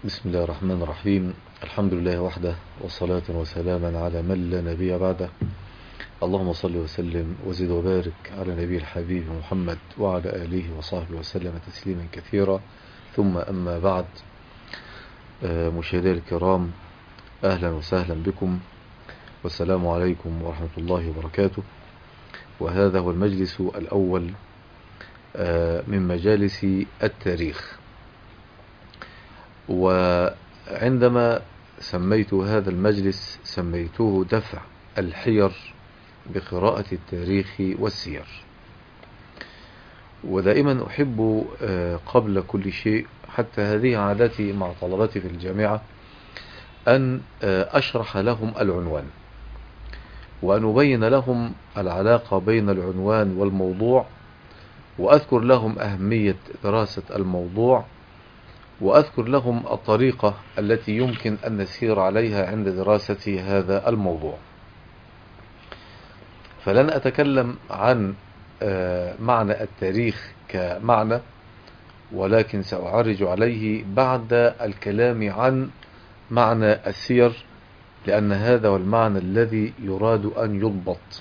بسم الله الرحمن الرحيم. الحمد لله وحده، والصلاة وسلاما على من لا نبي بعده. اللهم صل وسلم وزد وبارك على نبي الحبيب محمد وعلى آله وصحبه وسلم تسليما كثيرا. ثم أما بعد، مشاهدي الكرام، أهلا وسهلا بكم، والسلام عليكم ورحمة الله وبركاته. وهذا هو المجلس الأول من مجالس التاريخ. وعندما سميت هذا المجلس سميته دفع الحير بقراءة التاريخ والسير. ودائما أحب قبل كل شيء، حتى هذه عادتي مع طلبتي في الجامعة، أن أشرح لهم العنوان، وأن أبين لهم العلاقة بين العنوان والموضوع، وأذكر لهم أهمية دراسة الموضوع، وأذكر لهم الطريقة التي يمكن أن نسير عليها عند دراسة هذا الموضوع. فلن أتكلم عن معنى التاريخ كمعنى، ولكن سأعرج عليه بعد الكلام عن معنى السير، لأن هذا هو المعنى الذي يراد أن يضبط.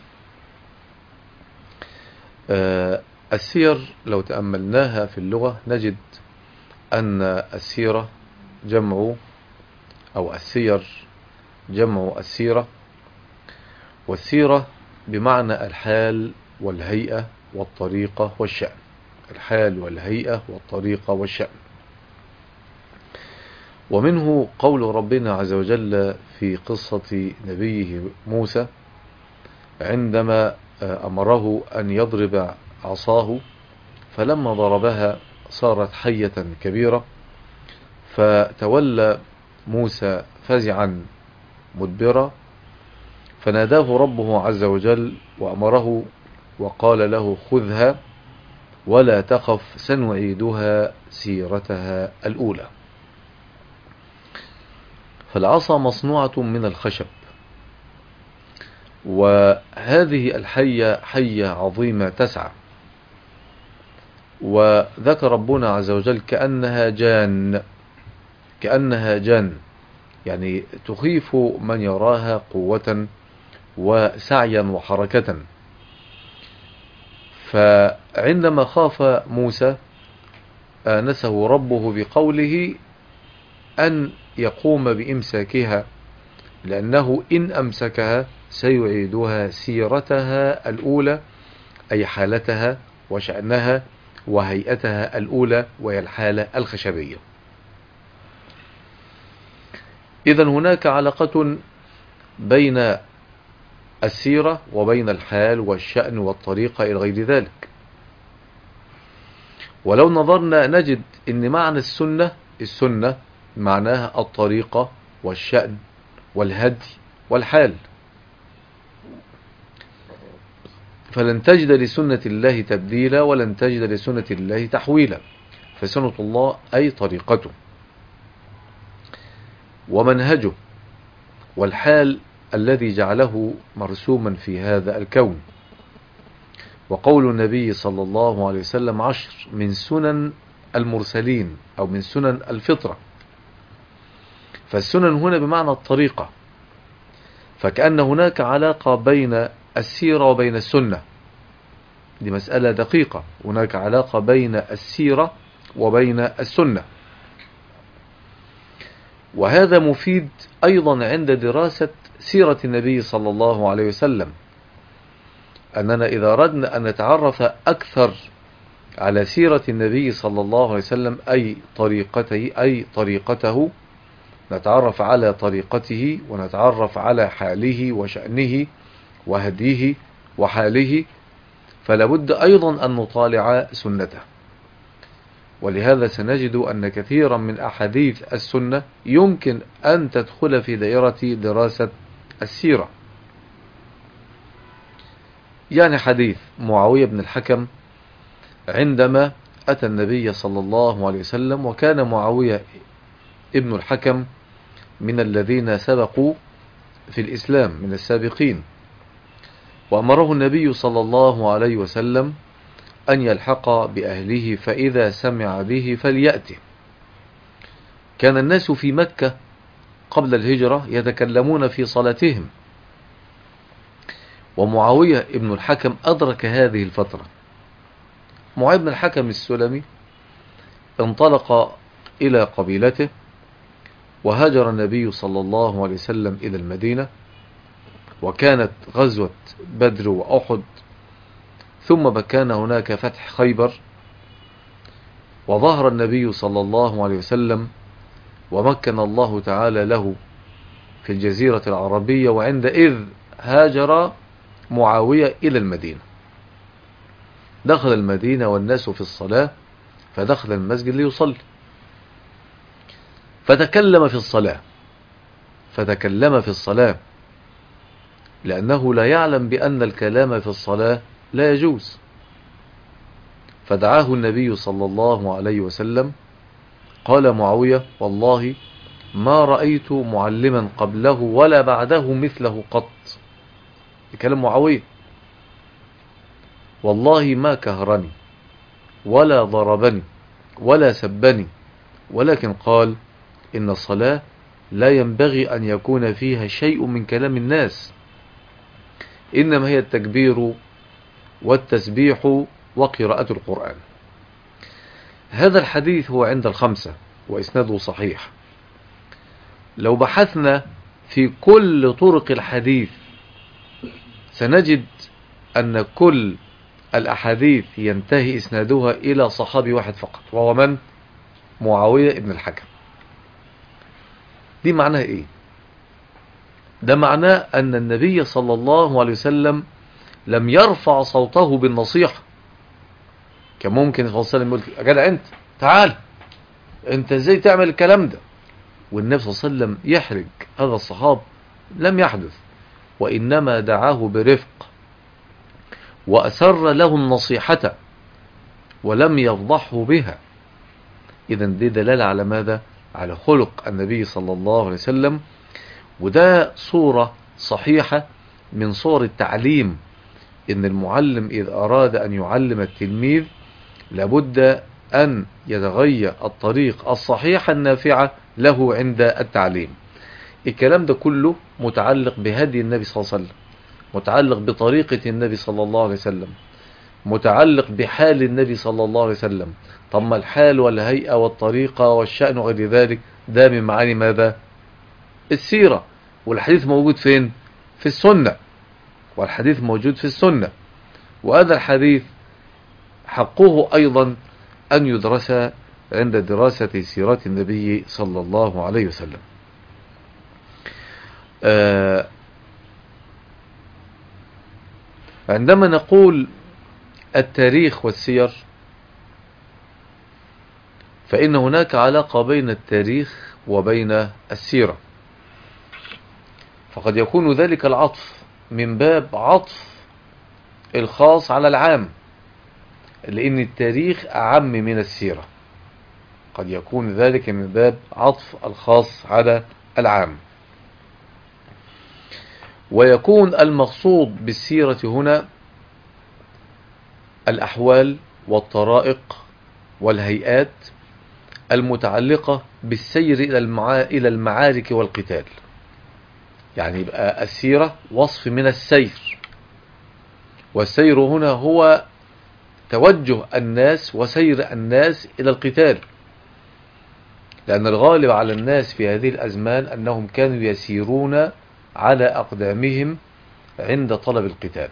السير لو تأملناها في اللغة نجد أن السيرة جمع، أو السير جمع السيرة، والسيرة بمعنى الحال والهيئة والطريقة والشأن. الحال والهيئة والطريقة والشأن. ومنه قول ربنا عز وجل في قصة نبيه موسى عندما أمره أن يضرب عصاه، فلما ضربها صارت حية كبيرة، فتولى موسى فزعا مدبرا، فناداه ربه عز وجل وأمره وقال له: خذها ولا تخف، سنعيدها سيرتها الأولى. فالعصا مصنوعة من الخشب، وهذه الحية حية عظيمة تسعى، وذكر ربنا عز وجل كأنها جان، يعني تخيف من يراها قوة وسعيا وحركة. فعندما خاف موسى آنسه ربه بقوله أن يقوم بإمساكها، لأنه إن أمسكها سيعيدها سيرتها الأولى، أي حالتها وشأنها وهيئتها الأولى، وهي الحالة الخشبية. إذن هناك علاقة بين السيرة وبين الحال والشأن والطريقة إلى غير ذلك. ولو نظرنا نجد أن معنى السنة معناها الطريقة والشأن والهدي والحال. فلن تجد لسنة الله تبديلا، ولن تجد لسنة الله تحويلا. فسنة الله أي طريقته ومنهجه والحال الذي جعله مرسوما في هذا الكون. وقول النبي صلى الله عليه وسلم: 10 من سنن المرسلين، أو من سنن الفطرة. فالسنن هنا بمعنى الطريقة، فكأن هناك علاقة بين السيرة وبين السنة. دي مسألة دقيقة، هناك علاقة بين السيرة وبين السنة. وهذا مفيد أيضا عند دراسة سيرة النبي صلى الله عليه وسلم، أننا إذا أردنا أن نتعرف أكثر على سيرة النبي صلى الله عليه وسلم، أي طريقته، نتعرف على طريقته ونتعرف على حاله وشأنه وهديه وحاله، فلابد أيضا أن نطالع سنته. ولهذا سنجد أن كثيرا من أحاديث السنة يمكن أن تدخل في دائرة دراسة السيرة. يعني حديث معاوية بن الحكم عندما أتى النبي صلى الله عليه وسلم، وكان معاوية ابن الحكم من الذين سبقوا في الإسلام، من السابقين، وأمره النبي صلى الله عليه وسلم أن يلحق بأهله، فإذا سمع به فليأته. كان الناس في مكة قبل الهجرة يتكلمون في صلاتهم، ومعاوية ابن الحكم أدرك هذه الفترة. معاوية بن الحكم السلمي انطلق إلى قبيلته، وهاجر النبي صلى الله عليه وسلم إلى المدينة، وكانت غزوة بدر وأحد، ثم كان هناك فتح خيبر، وظهر النبي صلى الله عليه وسلم ومكن الله تعالى له في الجزيرة العربية. وعندئذ هاجر معاوية إلى المدينة، دخل المدينة والناس في الصلاة، فدخل المسجد ليصلي، فتكلم في الصلاة لأنه لا يعلم بأن الكلام في الصلاة لا يجوز. فدعاه النبي صلى الله عليه وسلم، قال معاوية: والله ما رأيت معلما قبله ولا بعده مثله قط. كلام معاوية: والله ما كهرني ولا ضربني ولا سبني، ولكن قال: إن الصلاة لا ينبغي أن يكون فيها شيء من كلام الناس، إنما هي التكبير والتسبيح وقراءة القرآن. هذا الحديث هو عند الخمسة وإسناده صحيح. لو بحثنا في كل طرق الحديث سنجد أن كل الأحاديث ينتهي إسنادها إلى صحابي واحد فقط، وهو من؟ معاوية ابن الحكم. دي معناها إيه؟ ده معناه أن النبي صلى الله عليه وسلم لم يرفع صوته بالنصيحة. كان ممكن صلى الله عليه وسلم يقول: يا جدع أنت تعال، أنت إزاي تعمل الكلام ده؟ والنبي صلى الله عليه وسلم يحرج هذا الصحاب. لم يحدث، وإنما دعاه برفق وأسر له النصيحة ولم يفضحه بها. إذن دي دلالة على ماذا؟ على خلق النبي صلى الله عليه وسلم. وده صورة صحيحة من صور التعليم، إن المعلم إذا أراد أن يعلم التلميذ لابد أن يتغير الطريق الصحيحة النافعة له عند التعليم. الكلام ده كله متعلق بهدي النبي صلى الله عليه وسلم، متعلق بطريقة النبي صلى الله عليه وسلم، متعلق بحال النبي صلى الله عليه وسلم. طب ما الحال والهيئة والطريقة والشأن وغير ذلك ده من معاني ماذا؟ السيرة. والحديث موجود فين؟ في السنة. والحديث موجود في السنة، وهذا الحديث حقه أيضا أن يدرس عند دراسة سيرات النبي صلى الله عليه وسلم. عندما نقول التاريخ والسير، فإن هناك علاقة بين التاريخ وبين السيرة، فقد يكون ذلك العطف من باب عطف الخاص على العام، لأن التاريخ أعم من السيرة. قد يكون ذلك من باب عطف الخاص على العام. ويكون المقصود بالسيرة هنا الأحوال والطرائق والهيئات المتعلقة بالسير إلى المعارك والقتال. يعني يبقى السيرة وصف من السير، والسير هنا هو توجه الناس وسير الناس إلى القتال، لأن الغالب على الناس في هذه الأزمان أنهم كانوا يسيرون على أقدامهم عند طلب القتال.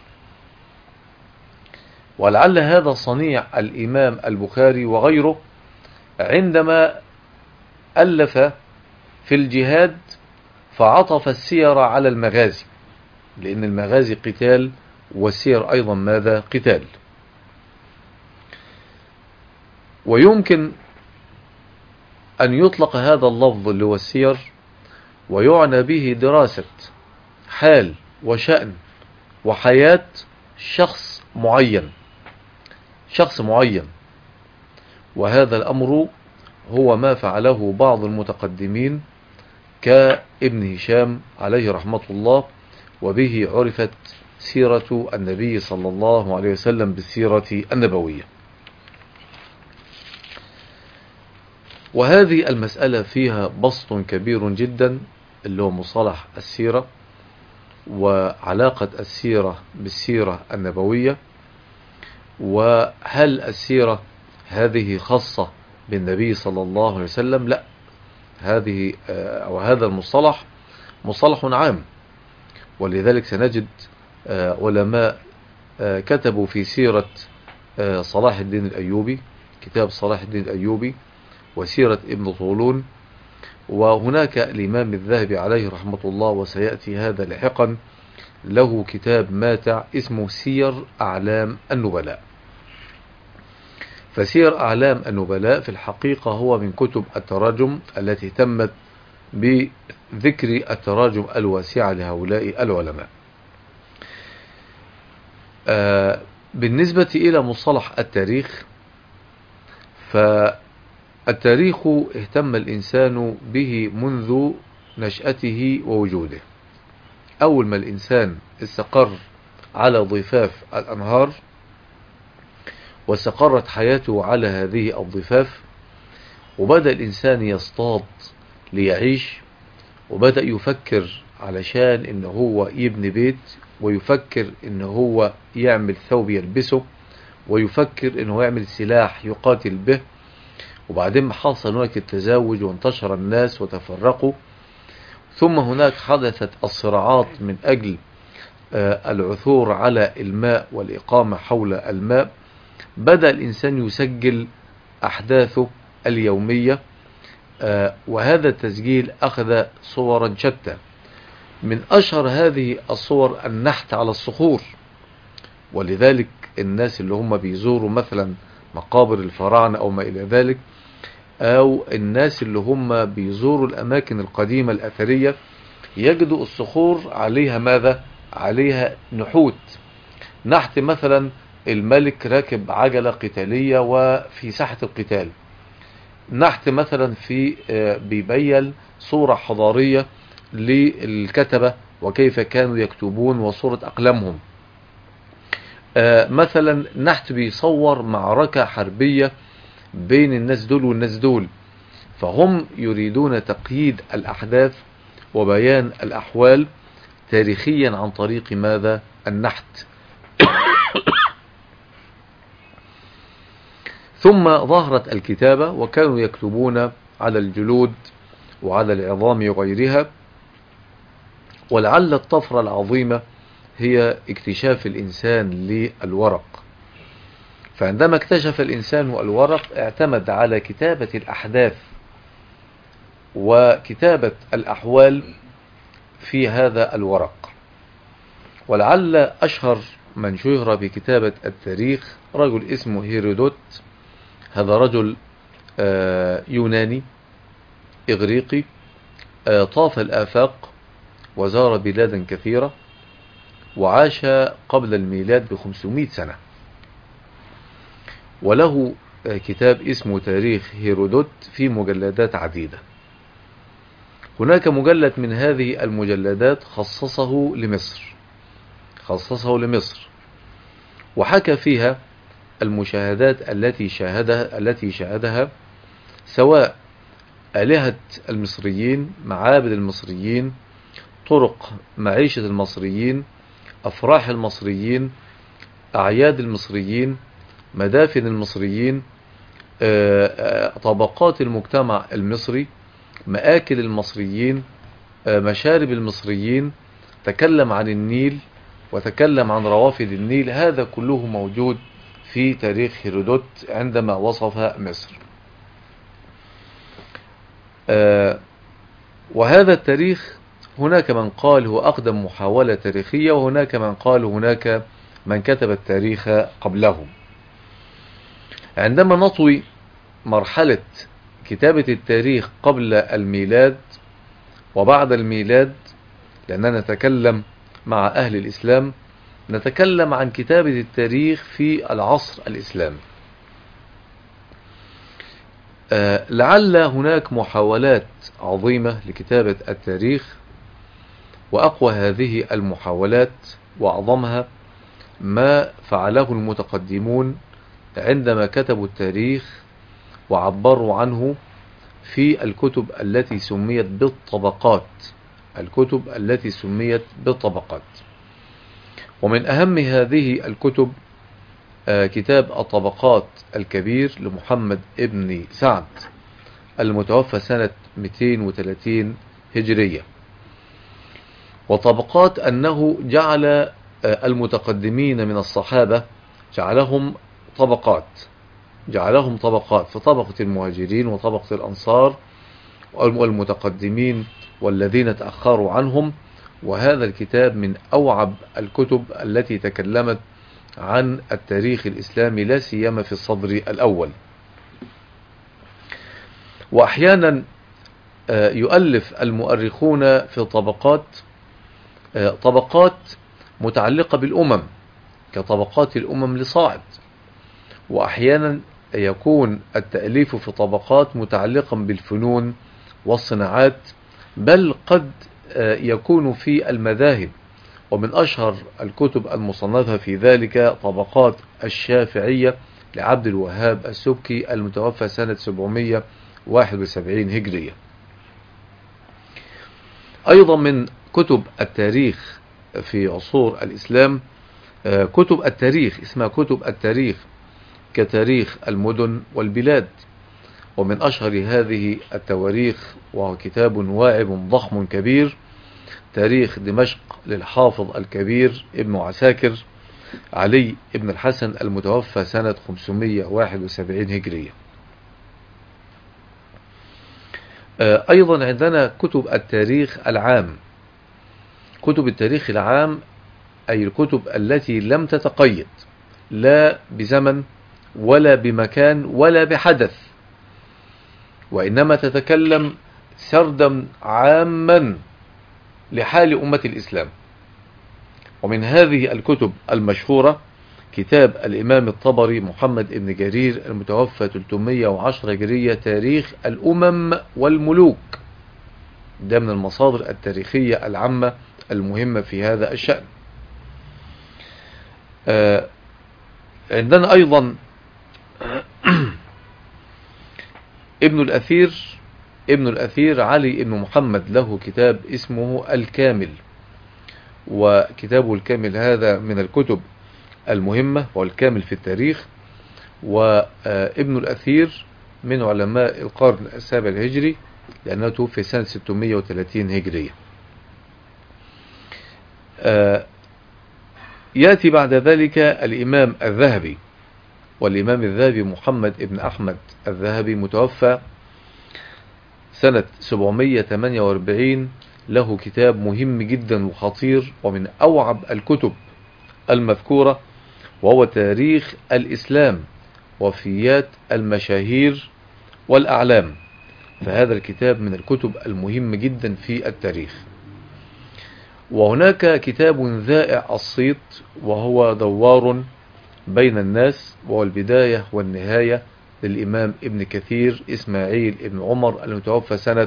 ولعل هذا صنيع الإمام البخاري وغيره عندما ألف في الجهاد فعطف السير على المغازي، لأن المغازي قتال والسير أيضا ماذا؟ قتال. ويمكن أن يطلق هذا اللفظ اللي هو السير ويعنى به دراسة حال وشأن وحياة شخص معين، وهذا الأمر هو ما فعله بعض المتقدمين كابن هشام عليه رحمة الله، وبه عرفت سيرة النبي صلى الله عليه وسلم بالسيرة النبوية. وهذه المسألة فيها بسط كبير جدا، اللي هو مصطلح السيرة وعلاقة السيرة بالسيرة النبوية، وهل السيرة هذه خاصة بالنبي صلى الله عليه وسلم؟ لا، هذه أو هذا المصطلح مصطلح عام. ولذلك سنجد علماء كتبوا في سيرة صلاح الدين الأيوبي، كتاب صلاح الدين الأيوبي، وسيرة ابن طولون، وهناك الإمام الذهبي عليه رحمة الله، وسيأتي هذا لاحقا، له كتاب ماتع اسمه سير أعلام النبلاء. فسير أعلام النبلاء في الحقيقة هو من كتب التراجم التي اهتمت بذكر التراجم الواسعة لهؤلاء العلماء. بالنسبة إلى مصطلح التاريخ، فالتاريخ اهتم الإنسان به منذ نشأته ووجوده. أول ما الإنسان استقر على ضفاف الأنهار واستقرت حياته على هذه الضفاف، وبدأ الإنسان يصطاد ليعيش، وبدأ يفكر علشان إن هو يبني بيت، ويفكر إن هو يعمل ثوب يلبسه، ويفكر إن هو يعمل سلاح يقاتل به. وبعدين حصل هناك التزاوج وانتشر الناس وتفرقوا، ثم هناك حدثت الصراعات من أجل العثور على الماء والإقامة حول الماء. بدأ الإنسان يسجل أحداثه اليومية، وهذا التسجيل أخذ صورا شتى. من أشهر هذه الصور النحت على الصخور، ولذلك الناس اللي هم بيزوروا مثلا مقابر الفراعنة أو ما إلى ذلك، أو الناس اللي هم بيزوروا الأماكن القديمة الأثرية، يجدوا الصخور عليها ماذا؟ عليها نحوت، نحت مثلا الملك راكب عجلة قتالية وفي ساحة القتال، نحت مثلا في بيبين صورة حضارية للكتبة وكيف كانوا يكتبون وصورة أقلامهم، مثلا نحت بيصور معركة حربية بين الناس دول والناس دول. فهم يريدون تقييد الأحداث وبيان الأحوال تاريخيا عن طريق ماذا؟ النحت. ثم ظهرت الكتابة، وكانوا يكتبون على الجلود وعلى العظام وغيرها. ولعل الطفرة العظيمة هي اكتشاف الإنسان للورق. فعندما اكتشف الإنسان الورق، اعتمد على كتابة الأحداث وكتابة الأحوال في هذا الورق. ولعل أشهر من شهر بكتابة التاريخ رجل اسمه هيرودوت. هذا رجل يوناني إغريقي، طاف الآفاق وزار بلادا كثيرة، وعاش قبل الميلاد ب500 سنة، وله كتاب اسمه تاريخ هيرودوت في مجلدات عديدة. هناك مجلد من هذه المجلدات خصصه لمصر، وحكى فيها المشاهدات التي شاهدها، سواء آلهة المصريين، معابد المصريين، طرق معيشة المصريين، أفراح المصريين، أعياد المصريين، مدافن المصريين، طبقات المجتمع المصري، مآكل المصريين، مشارب المصريين، تكلم عن النيل وتكلم عن روافد النيل. هذا كله موجود في تاريخ هيرودوت عندما وصف مصر. وهذا التاريخ هناك من قال هو أقدم محاولة تاريخية، وهناك من قال هناك من كتب التاريخ قبله. عندما نطوي مرحلة كتابة التاريخ قبل الميلاد وبعد الميلاد، لأننا نتكلم مع أهل الإسلام، نتكلم عن كتابة التاريخ في العصر الإسلامي. لعل هناك محاولات عظيمة لكتابة التاريخ، وأقوى هذه المحاولات وأعظمها ما فعله المتقدمون عندما كتبوا التاريخ وعبروا عنه في الكتب التي سميت بالطبقات، الكتب التي سميت بالطبقات. ومن أهم هذه الكتب كتاب الطبقات الكبير لمحمد ابن سعد المتوفى سنة 230 هجرية. وطبقات أنه جعل المتقدمين من الصحابة جعلهم طبقات، فطبقة المهاجرين وطبقة الأنصار والمتقدمين والذين تأخروا عنهم. وهذا الكتاب من أوعب الكتب التي تكلمت عن التاريخ الإسلامي، لا سيما في الصدر الأول. وأحيانا يؤلف المؤرخون في طبقات متعلقة بالأمم كطبقات الأمم لصاعد، وأحيانا يكون التأليف في طبقات متعلقا بالفنون والصناعات، بل قد يكون في المذاهب. ومن أشهر الكتب المصنفة في ذلك طبقات الشافعية لعبد الوهاب السبكي المتوفى سنة 771 هجرية. أيضا من كتب التاريخ في عصور الإسلام كتب التاريخ اسمها كتب التاريخ كتاريخ المدن والبلاد. ومن أشهر هذه التواريخ وهو كتاب واعب ضخم كبير تاريخ دمشق للحافظ الكبير ابن عساكر علي ابن الحسن المتوفى سنة 571 هجرية. أيضا عندنا كتب التاريخ العام. كتب التاريخ العام أي الكتب التي لم تتقيد لا بزمن ولا بمكان ولا بحدث، وإنما تتكلم سردا عاما لحال أمة الإسلام. ومن هذه الكتب المشهورة كتاب الإمام الطبري محمد ابن جرير المتوفى 310 هجرية تاريخ الأمم والملوك. ده من المصادر التاريخية العامة المهمة في هذا الشأن. عندنا أيضا ابن الأثير علي ابن محمد له كتاب اسمه الكامل، وكتابه الكامل هذا من الكتب المهمة والكامل في التاريخ. وابن الأثير من علماء القرن السابع الهجري لأنه توفي سنة 630 هجرية. يأتي بعد ذلك الإمام الذهبي، والإمام الذهبي محمد ابن أحمد الذهبي متوفى سنة 748 له كتاب مهم جدا وخطير ومن أوعب الكتب المذكورة، وهو تاريخ الإسلام وفيات المشاهير والأعلام. فهذا الكتاب من الكتب المهمة جدا في التاريخ. وهناك كتاب ذائع الصيت وهو دوار بين الناس، وهو البداية والنهاية للإمام ابن كثير إسماعيل ابن عمر المتوفى سنة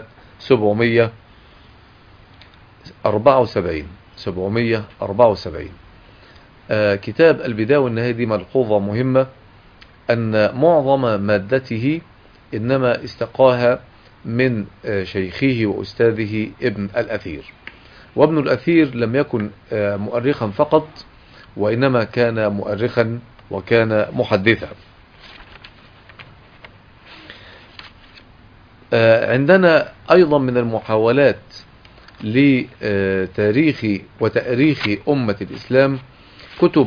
774. كتاب البداية والنهاية دي ملحوظة مهمة أن معظم مادته إنما استقاها من شيخه وأستاذه ابن الأثير. وابن الأثير لم يكن مؤرخا فقط، وإنما كان مؤرخا وكان محدثا. عندنا أيضا من المحاولات لتاريخ وتأريخ أمة الإسلام كتب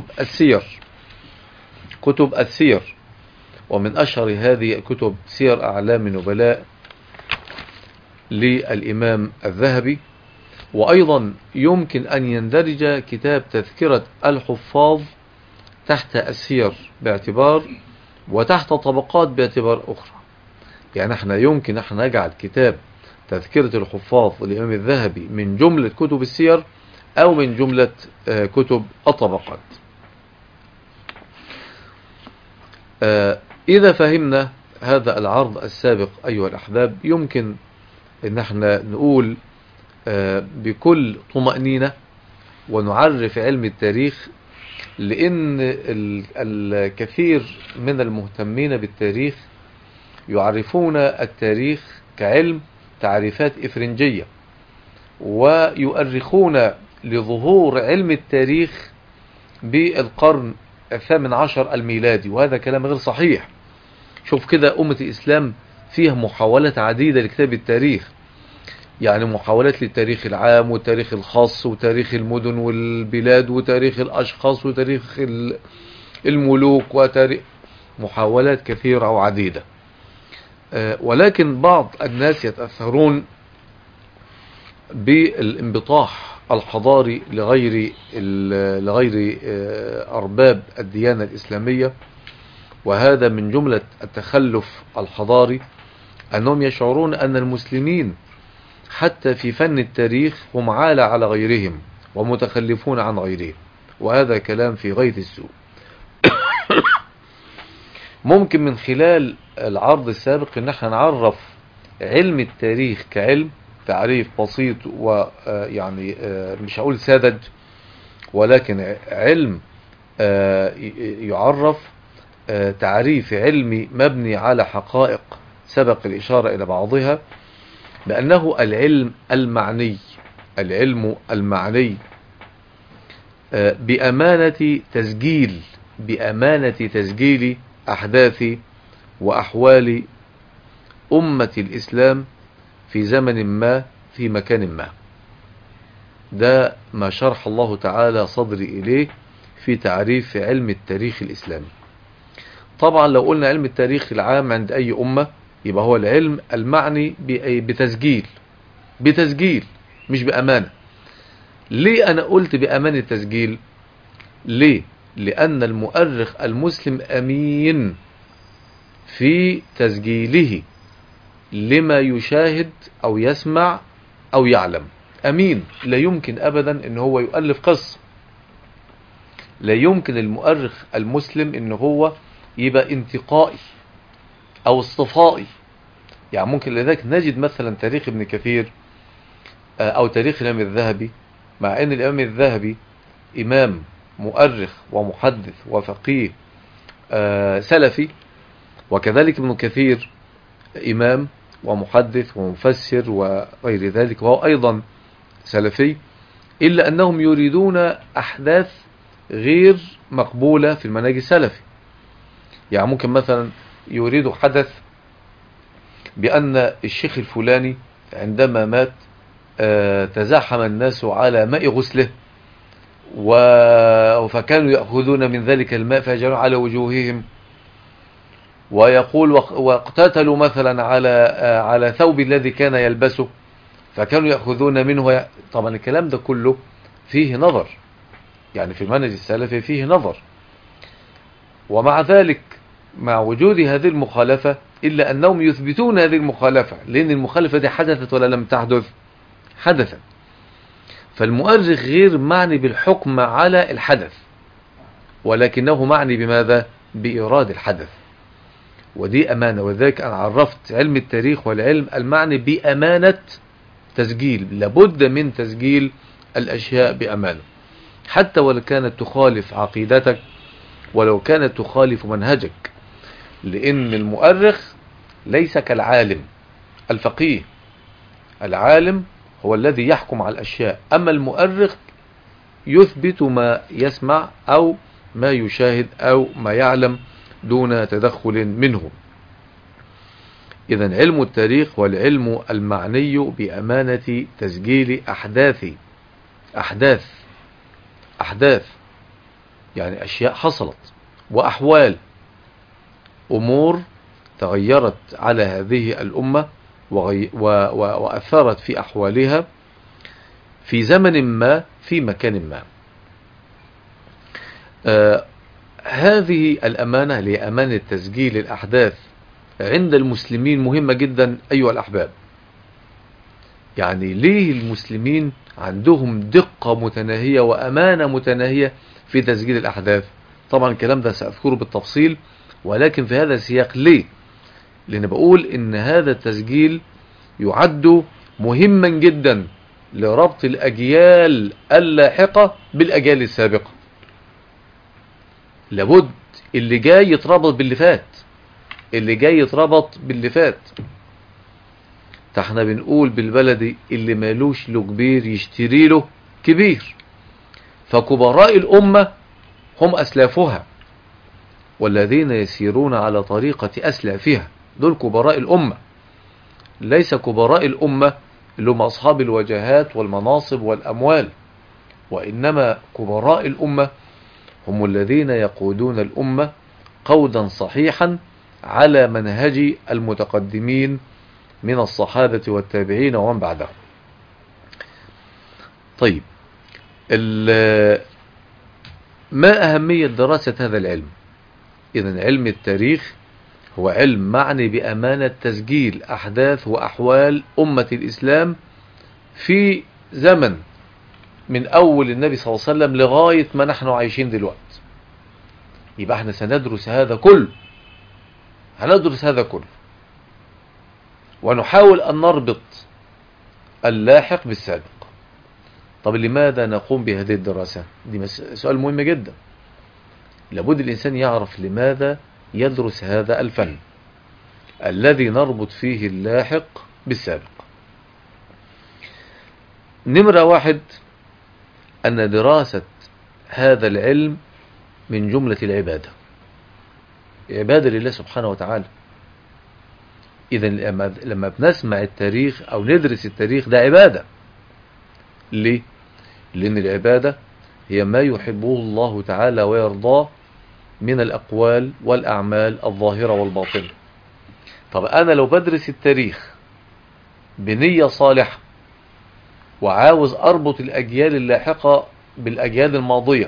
السير. ومن أشهر هذه الكتب سير أعلام النبلاء للإمام الذهبي. وأيضا يمكن أن يندرج كتاب تذكرة الحفاظ تحت السير باعتبار، وتحت طبقات باعتبار أخرى. يعني احنا يمكن احنا نجعل كتاب تذكرة الحفاظ للإمام الذهبي من جملة كتب السير أو من جملة كتب الطبقات. إذا فهمنا هذا العرض السابق أيها الأحباب، يمكن أن احنا نقول بكل طمأنينة ونعرف علم التاريخ، لأن الكثير من المهتمين بالتاريخ يعرفون التاريخ كعلم تعريفات إفرنجية، ويؤرخون لظهور علم التاريخ بالقرن ال18 الميلادي، وهذا كلام غير صحيح. شوف كده، أمة الإسلام فيها محاولات عديدة لكتاب التاريخ، يعني محاولات للتاريخ العام والتاريخ الخاص وتاريخ المدن والبلاد وتاريخ الأشخاص وتاريخ الملوك وتاريخ، محاولات كثيرة وعديدة. ولكن بعض الناس يتأثرون بالانبطاح الحضاري لغير أرباب الديانة الإسلامية، وهذا من جملة التخلف الحضاري، أنهم يشعرون أن المسلمين حتى في فن التاريخ هم عالة على غيرهم ومتخلفون عن غيرهم، وهذا كلام في غاية السوء. ممكن من خلال العرض السابق ان احنا نعرف علم التاريخ كعلم تعريف بسيط، ويعني مش هقول ساذج، ولكن علم يعرف تعريف علمي مبني على حقائق سبق الإشارة إلى بعضها، بأنه العلم المعني بأمانة تسجيل أحداث وأحوال أمة الإسلام في زمن ما في مكان ما. ده ما شرح الله تعالى صدري إليه في تعريف علم التاريخ الإسلامي. طبعا لو قلنا علم التاريخ العام عند أي أمة، يبقى هو العلم المعني بتسجيل مش بأمانة. ليه أنا قلت بأمانة تسجيل؟ ليه؟ لأن المؤرخ المسلم أمين في تسجيله لما يشاهد أو يسمع أو يعلم. أمين، لا يمكن أبدا إن هو يؤلف قصة، لا يمكن المؤرخ المسلم إن هو يبقى انتقائي أو اصطفائي. يعني ممكن لذلك نجد مثلا تاريخ ابن كثير أو تاريخ الإمام الذهبي، مع أن الإمام الذهبي إمام مؤرخ ومحدث وفقيه سلفي، وكذلك ابن كثير إمام ومحدث ومفسر وغير ذلك وهو أيضا سلفي، إلا أنهم يريدون أحداث غير مقبولة في المنهج السلفي. يعني ممكن مثلا يريد حدث بأن الشيخ الفلاني عندما مات تزاحم الناس على ماء غسله، فكانوا يأخذون من ذلك الماء فيجعلون على وجوههم، ويقول واقتتلوا مثلا على ثوب الذي كان يلبسه فكانوا يأخذون منه. طبعا الكلام ده كله فيه نظر، يعني في المنهج السلفي فيه نظر. ومع ذلك مع وجود هذه المخالفة، إلا أنهم يثبتون هذه المخالفة، لأن المخالفة دي حدثت ولا لم تحدث؟ حدثت. فالمؤرخ غير معني بالحكم على الحدث، ولكنه معني بماذا؟ بإيراد الحدث، ودي أمانة. وذلك أنا عرفت علم التاريخ والعلم المعني بأمانة تسجيل، لابد من تسجيل الأشياء بأمانة، حتى ولو كانت تخالف عقيدتك، ولو كانت تخالف منهجك، لأن المؤرخ ليس كالعالم الفقيه. العالم هو الذي يحكم على الأشياء، أما المؤرخ يثبت ما يسمع أو ما يشاهد أو ما يعلم دون تدخل منه. إذن علم التاريخ والعلم المعني بأمانة تسجيل أحداث يعني أشياء حصلت، وأحوال أمور تغيرت على هذه الأمة وأثرت في أحوالها في زمن ما في مكان ما. هذه الأمانة لأمانة تسجيل الأحداث عند المسلمين مهمة جدا أيها الأحباب. يعني ليه المسلمين عندهم دقة متناهية وأمانة متناهية في تسجيل الأحداث؟ طبعا الكلام ده سأذكره بالتفصيل، ولكن في هذا السياق. ليه؟ لأن بقول إن هذا التسجيل يعد مهما جدا لربط الأجيال اللاحقة بالأجيال السابقة. لابد اللي جاي يتربط باللي فات. اللي جاي يتربط باللي فات. احنا بنقول بالبلدي اللي مالوش له كبير يشتري له كبير. فكبراء الأمة هم أسلافها، والذين يسيرون على طريقة أسلافها دول كبراء الأمة، ليس كبراء الأمة اللي هم أصحاب الوجهات والمناصب والأموال، وإنما كبراء الأمة هم الذين يقودون الأمة قودا صحيحا على منهج المتقدمين من الصحابة والتابعين ومن بعدهم. طيب، ما أهمية دراسة هذا العلم؟ إذن علم التاريخ هو علم معني بأمانة تسجيل أحداث وأحوال أمة الإسلام في زمن من أول النبي صلى الله عليه وسلم لغاية ما نحن عايشين دلوقتي. يبقى احنا سندرس هذا كله، هندرس هذا كله، ونحاول أن نربط اللاحق بالسابق. طب لماذا نقوم بهذه الدراسة؟ دي سؤال مهم جدا. لابد الإنسان يعرف لماذا يدرس هذا الفن الذي نربط فيه اللاحق بالسابق. نمرة واحد، أن دراسة هذا العلم من جملة العبادة، عبادة لله سبحانه وتعالى. إذن لما بنسمع التاريخ أو ندرس التاريخ ده عبادة. ليه؟ لأن العبادة هي ما يحبه الله تعالى ويرضاه من الأقوال والأعمال الظاهرة والباطنة. طب أنا لو بدرس التاريخ بنية صالحة وعاوز أربط الأجيال اللاحقة بالأجيال الماضية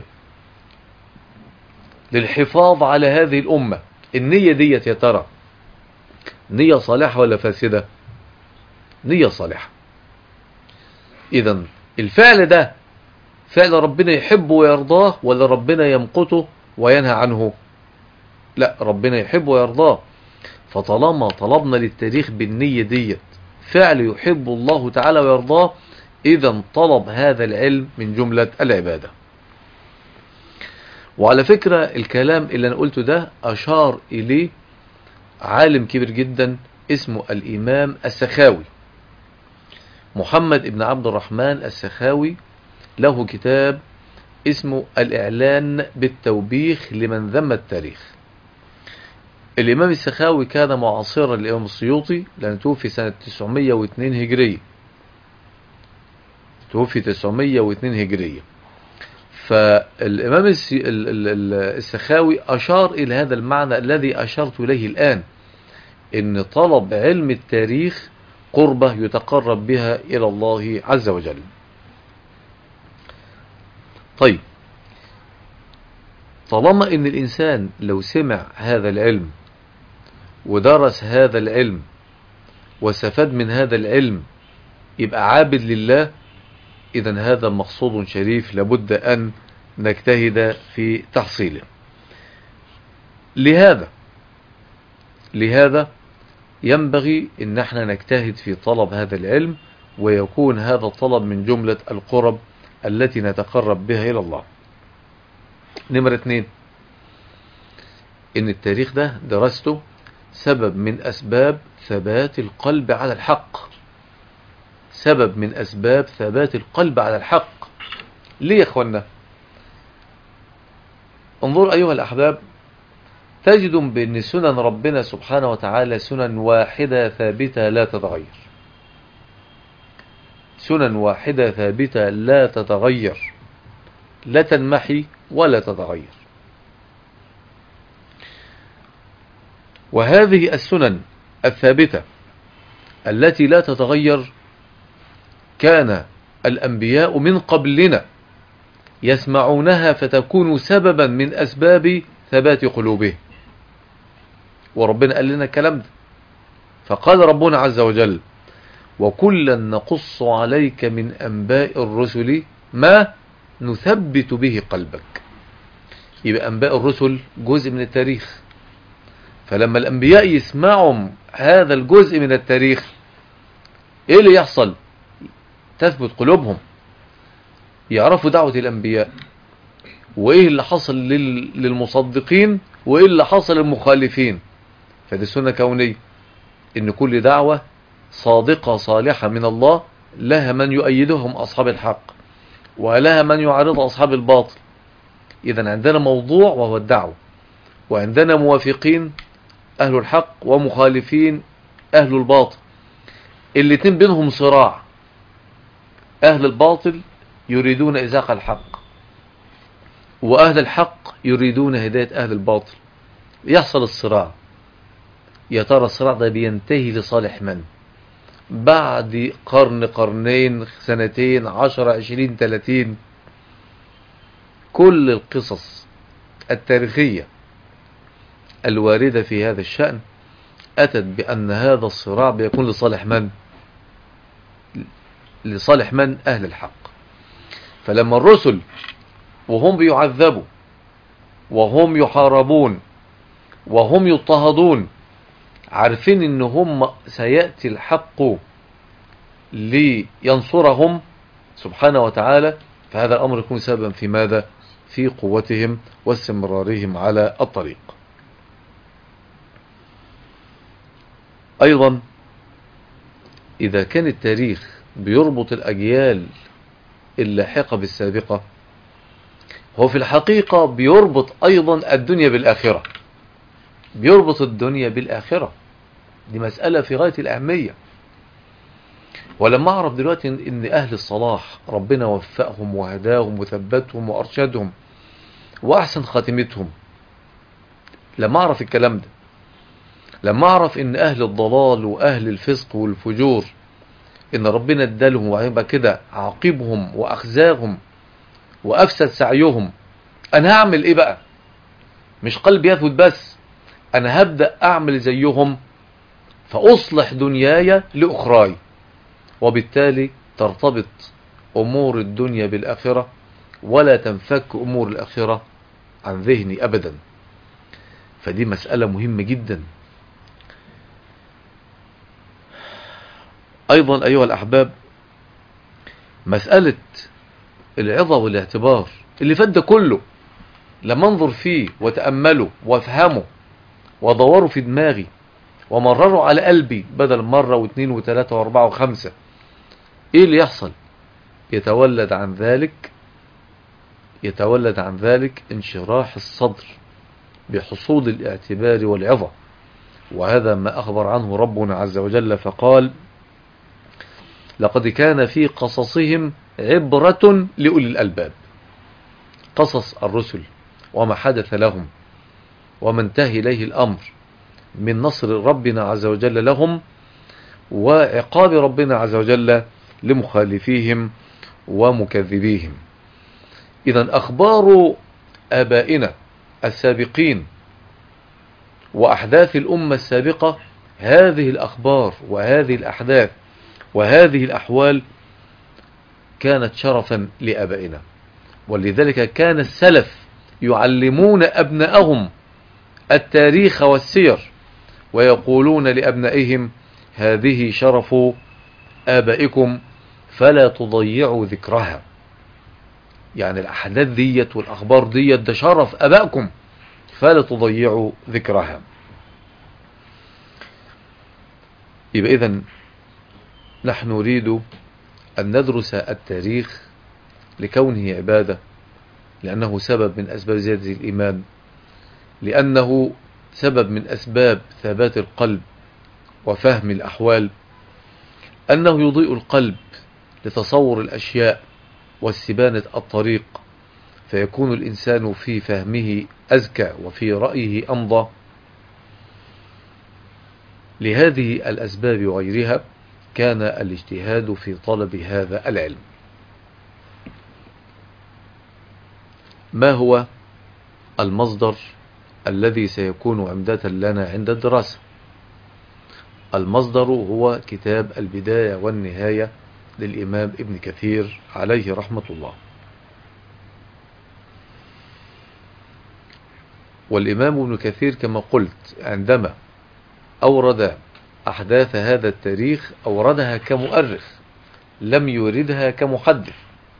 للحفاظ على هذه الأمة، النية ديت يا ترى نية صالحة ولا فاسدة؟ نية صالحة. إذن الفعل ده فعل ربنا يحبه ويرضاه ولا ربنا يمقته وينهى عنه؟ لا، ربنا يحبه ويرضاه. فطالما طلبنا للتاريخ بالنية ديت فعل يحب الله تعالى ويرضاه، إذن طلب هذا العلم من جملة العبادة. وعلى فكرة الكلام اللي أنا قلته ده أشار إليه عالم كبير جدا اسمه الإمام السخاوي، محمد ابن عبد الرحمن السخاوي. له كتاب اسمه الإعلان بالتوبيخ لمن ذم التاريخ. الإمام السخاوي كان معاصرا للإمام السيوطي، لأنه توفي سنة 902 هجرية، توفي 902 هجرية. فالإمام السخاوي أشار إلى هذا المعنى الذي أشرت إليه الآن، إن طلب علم التاريخ قربة يتقرب بها إلى الله عز وجل. طيب، طالما إن الإنسان لو سمع هذا العلم ودرس هذا العلم واستفاد من هذا العلم يبقى عابد لله، إذن هذا مقصود شريف لابد أن نجتهد في تحصيله. لهذا ينبغي أن احنا نجتهد في طلب هذا العلم، ويكون هذا الطلب من جملة القرب التي نتقرب بها إلى الله. نمرة 2، إن التاريخ ده درسته سبب من أسباب ثبات القلب على الحق، سبب من أسباب ثبات القلب على الحق. ليه يا أخوانا؟ انظر أيها الأحباب، تجدون بأن سنن ربنا سبحانه وتعالى سنن واحدة ثابتة لا تتغير، سنن واحدة ثابتة لا تتغير، لا تنمحي ولا تتغير. وهذه السنن الثابتة التي لا تتغير كان الأنبياء من قبلنا يسمعونها فتكون سببا من أسباب ثبات قلوبهم. وربنا قال لنا الكلام ده، فقال ربنا عز وجل: وكلا نقص عليك من أنباء الرسل ما نثبت به قلبك. يبقى أنباء الرسل جزء من التاريخ، فلما الأنبياء يسمعوا هذا الجزء من التاريخ إيه اللي يحصل؟ تثبت قلوبهم، يعرفوا دعوة الأنبياء، وإيه اللي حصل للمصدقين وإيه اللي حصل للمخالفين. فدي سنة كونية، إن كل دعوة صادقة صالحة من الله لها من يؤيدهم أصحاب الحق، ولها من يعارض أصحاب الباطل. إذن عندنا موضوع وهو الدعوة، وعندنا موافقين أهل الحق ومخالفين أهل الباطل، الاتنين بينهم صراع. أهل الباطل يريدون إزاق الحق، وأهل الحق يريدون هداية أهل الباطل، يحصل الصراع. يا ترى الصراع ده بينتهي لصالح من؟ بعد قرن، قرنين، سنتين، 10، 20، 30، كل القصص التاريخية الواردة في هذا الشأن أتت بأن هذا الصراع بيكون لصالح من؟ لصالح من؟ أهل الحق. فلما الرسل وهم بيعذبوا وهم يحاربون وهم يضطهدون عارفين ان هم سيأتي الحق لينصرهم سبحانه وتعالى، فهذا الأمر يكون سببا في ماذا؟ في قوتهم واستمرارهم على الطريق. أيضا إذا كان التاريخ بيربط الأجيال اللاحقة بالسابقة، هو في الحقيقة بيربط أيضا الدنيا بالآخرة، بيربط الدنيا بالآخرة. دي مسألة في غاية الأهمية. ولما أعرف دلوقتي إن أهل الصلاح ربنا وفقهم وهداهم وثبتهم وأرشدهم وأحسن خاتمتهم، لما أعرف الكلام ده، لما أعرف إن أهل الضلال وأهل الفسق والفجور إن ربنا ادالهم وهيبقى كده عاقبهم وأخزاهم وأفسد سعيهم، أنا هعمل إيه بقى؟ مش قلبي يثبت بس، أنا هبدأ أعمل زيهم فأصلح دنياي لأخراي، وبالتالي ترتبط أمور الدنيا بالآخرة ولا تنفك أمور الآخرة عن ذهني أبدا. فدي مسألة مهمة جدا. أيضا أيها الأحباب، مسألة العظة والاعتبار اللي فات ده كله لما انظر فيه وتأمله وافهمه ودوره في دماغي ومرره على قلبي بدل مرة واثنين وثلاثة واربعة وخمسة، ايه اللي يحصل؟ يتولد عن ذلك انشراح الصدر بحصول الاعتبار والعظة. وهذا ما أخبر عنه ربنا عز وجل فقال: لقد كان في قصصهم عبرة لأولي الألباب. قصص الرسل وما حدث لهم وما انتهى إليه الأمر من نصر ربنا عز وجل لهم وعقاب ربنا عز وجل لمخالفيهم ومكذبيهم. إذن أخبار آبائنا السابقين وأحداث الأمة السابقة، هذه الأخبار وهذه الأحداث وهذه الأحوال كانت شرفا لآبائنا، ولذلك كان السلف يعلمون أبنائهم التاريخ والسير ويقولون لأبنائهم: هذه شرف آبائكم فلا تضيعوا ذكرها. يعني الأحداث ديت والأخبار ديت ده شرف آبائكم فلا تضيعوا ذكرها. يبقى إذن نحن نريد أن ندرس التاريخ لكونه عبادة، لأنه سبب من أسباب زيادة الإيمان، لأنه سبب من أسباب ثبات القلب وفهم الأحوال، أنه يضيء القلب لتصور الأشياء واستبانة الطريق، فيكون الإنسان في فهمه أزكى وفي رأيه أمضى. لهذه الأسباب وغيرها كان الاجتهاد في طلب هذا العلم. ما هو المصدر الذي سيكون عمدة لنا عند الدراسة؟ المصدر هو كتاب البداية والنهاية للإمام ابن كثير عليه رحمة الله. والإمام ابن كثير كما قلت عندما أورد أحداث هذا التاريخ أوردها كمؤرخ، لم يوردها كمحدث.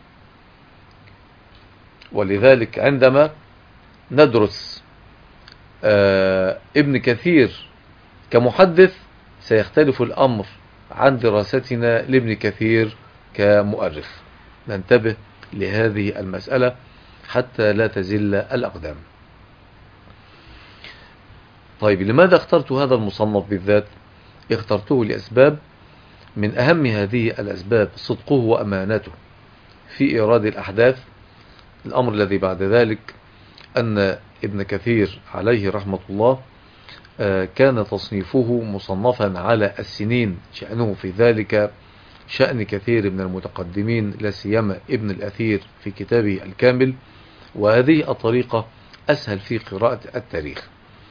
ولذلك عندما ندرس ابن كثير كمحدث سيختلف الأمر عن دراستنا لابن كثير كمؤرخ. ننتبه لهذه المسألة حتى لا تزل الأقدام. طيب، لماذا اخترت هذا المصنف بالذات؟ اخترته لأسباب، من أهم هذه الأسباب صدقه وأمانته في إيراد الأحداث. الأمر الذي بعد ذلك أن ابن كثير عليه رحمة الله كان تصنيفه مصنفا على السنين، شأنه في ذلك شأن كثير من المتقدمين، لا سيما ابن الأثير في كتابه الكامل، وهذه الطريقة أسهل في قراءة التاريخ.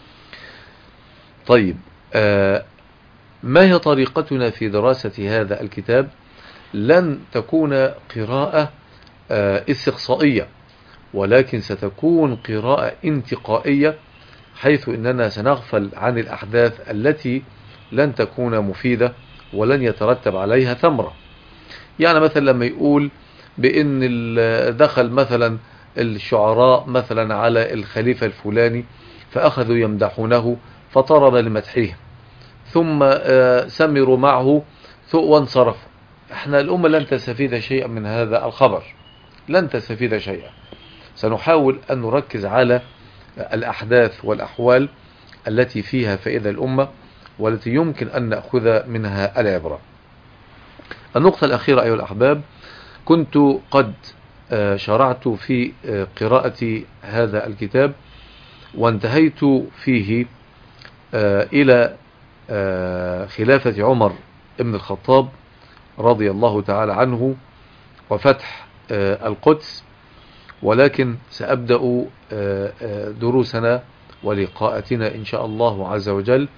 طيب، ما هي طريقتنا في دراسة هذا الكتاب؟ لن تكون قراءة استقصائية، ولكن ستكون قراءة انتقائية، حيث إننا سنغفل عن الأحداث التي لن تكون مفيدة ولن يترتب عليها ثمرة. يعني مثلا لما يقول بأن دخل مثلا الشعراء مثلا على الخليفة الفلاني فأخذوا يمدحونه فطرب لمدحهم، ثم سمروا معه وانصرفوا. احنا الأمة لن تستفيد شيئا من هذا الخبر، لن تستفيد شيئا. سنحاول أن نركز على الأحداث والأحوال التي فيها فائدة الأمة والتي يمكن أن نأخذ منها العبرة. النقطة الأخيرة أيها الأحباب، كنت قد شرعت في قراءة هذا الكتاب وانتهيت فيه إلى خلافة عمر بن الخطاب رضي الله تعالى عنه وفتح القدس، ولكن سأبدأ دروسنا ولقاءاتنا إن شاء الله عز وجل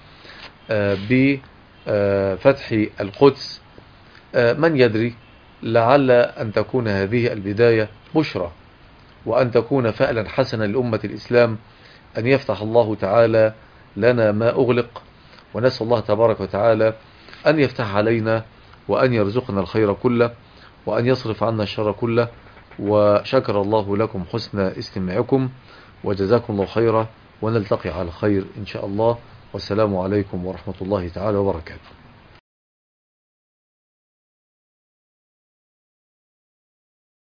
بفتح القدس. من يدري، لعل أن تكون هذه البداية بشرى، وأن تكون فعلا حسنا لأمة الإسلام، أن يفتح الله تعالى لنا ما أغلق، ونسأل الله تبارك وتعالى أن يفتح علينا وأن يرزقنا الخير كله وأن يصرف عنا الشر كله. وشكر الله لكم حسن استماعكم، وجزاكم الله خيرا، ونلتقي على خير إن شاء الله، والسلام عليكم ورحمة الله تعالى وبركاته.